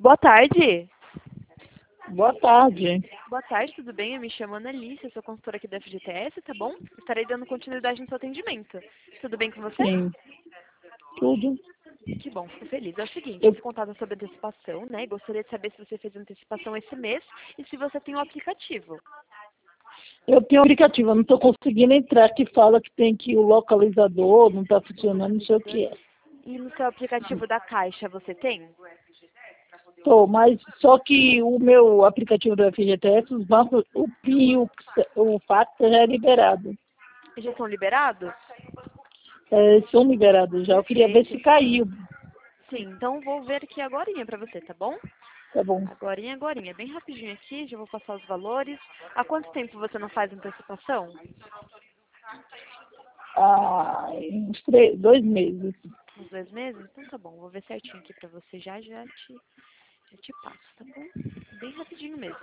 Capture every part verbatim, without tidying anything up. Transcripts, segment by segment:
Boa tarde. Boa tarde. Boa tarde, tudo bem? Eu me chamo Annalise, eu sou consultora aqui da F G T S, tá bom? Estarei dando continuidade no seu atendimento. Tudo bem com você? Sim, tudo. Que bom, fico feliz. É o seguinte, Eu, esse contato é sobre antecipação, né? Gostaria de saber se você fez antecipação esse mês e se você tem o aplicativo. eu tenho um aplicativo, eu não estou conseguindo entrar, que fala que tem que o localizador não está funcionando, não sei o que é. E no seu aplicativo da Caixa você tem? Tô, mas só que o meu aplicativo do F G T S, os bancos, o P I e o, o Fax já é liberado. Já são liberados? É, são liberados já. Eu queria ver se Perfeito. caiu. Sim, então vou ver aqui agorinha pra você, tá bom? Tá bom. Agorinha, agorinha. Bem rapidinho aqui, já vou passar os valores. Há quanto tempo você não faz antecipação? Ah, uns três, dois meses. Uns dois meses? Então tá bom, vou ver certinho aqui pra você já, já te, já te passo, tá bom? Bem rapidinho mesmo.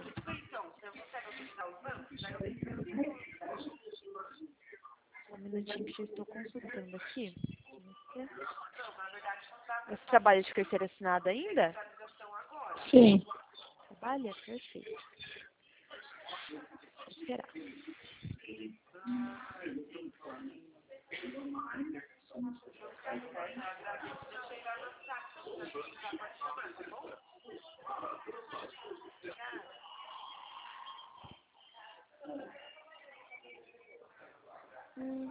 Só um minutinho que já estou consultando aqui. Você trabalha de carteira assinada ainda? Sim. Trabalha? Perfeito. Vou esperar. Hum.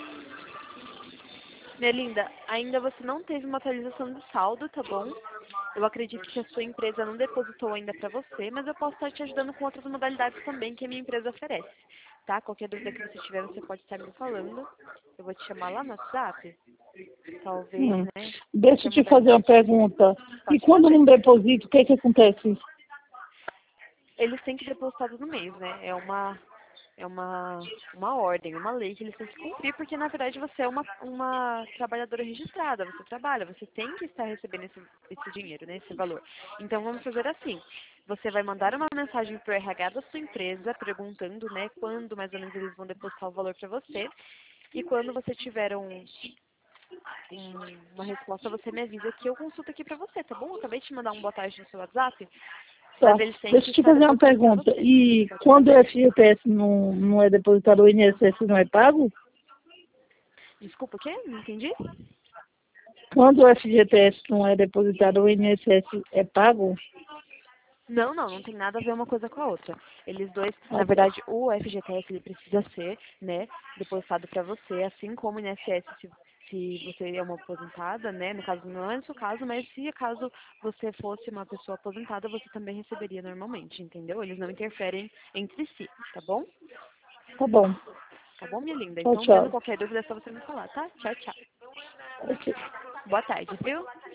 Minha linda, ainda você não teve uma atualização do saldo, tá bom? Eu acredito que a sua empresa não depositou ainda para você, mas eu posso estar te ajudando com outras modalidades também que a minha empresa oferece, tá? Qualquer dúvida que você tiver, você pode estar me falando. Eu vou te chamar lá no WhatsApp, talvez, Hum. né? Deixa Qualquer eu te fazer uma modalidade. pergunta. E Pode quando fazer. não deposito, o que que acontece? Eles têm que depositar todo mês, né? É uma é uma, uma ordem, uma lei que eles têm que cumprir, porque na verdade você é uma, uma trabalhadora registrada, você trabalha, você tem que estar recebendo esse, esse dinheiro, né, esse valor. Então vamos fazer assim, você vai mandar uma mensagem para o R H da sua empresa, perguntando, né, quando mais ou menos eles vão depositar o valor para você, e quando você tiver um, um, uma resposta, você me avisa que eu consulto aqui para você, tá bom? Eu acabei de te mandar um boa tarde no seu WhatsApp, Tá. mas eles têm Deixa que eu te estar fazer uma depositando para pergunta. você. E Pode quando o fazer. F G T S não, não é depositado, o I N S S não é pago? Desculpa, o quê? Não entendi? Quando o F G T S não é depositado, o I N S S é pago? Não, não, não tem nada a ver uma coisa com a outra. Eles dois, na Ah, tá. verdade, o F G T S ele precisa ser, né, depositado para você, assim como o I N S S se, se você é uma aposentada, né, no caso não é no seu caso, mas se caso você fosse uma pessoa aposentada, você também receberia normalmente, entendeu? Eles não interferem entre si, tá bom? Tá bom. Tá bom, minha linda? Tchau, Então, tendo tchau. qualquer dúvida, é só você me falar, tá? Tchau, tchau. Ok. Boa tarde, viu?